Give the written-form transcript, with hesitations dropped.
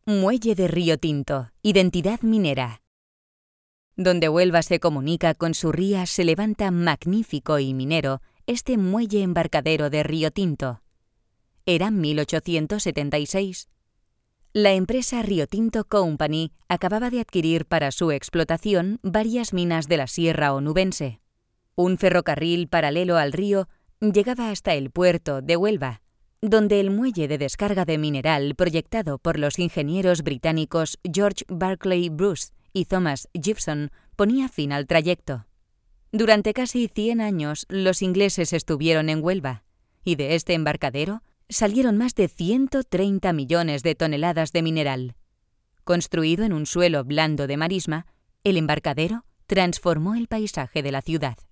Muelle de Río Tinto, identidad minera. Donde Huelva se comunica con su ría se levanta magnífico y minero este muelle embarcadero de Río Tinto. Era 1876. La empresa Río Tinto Company acababa de adquirir para su explotación varias minas de la Sierra Onubense. Un ferrocarril paralelo al río llegaba hasta el puerto de Huelva, donde el muelle de descarga de mineral proyectado por los ingenieros británicos George Barclay Bruce y Thomas Gibson ponía fin al trayecto. Durante casi 100 años los ingleses estuvieron en Huelva, y de este embarcadero salieron más de 130 millones de toneladas de mineral. Construido en un suelo blando de marisma, el embarcadero transformó el paisaje de la ciudad.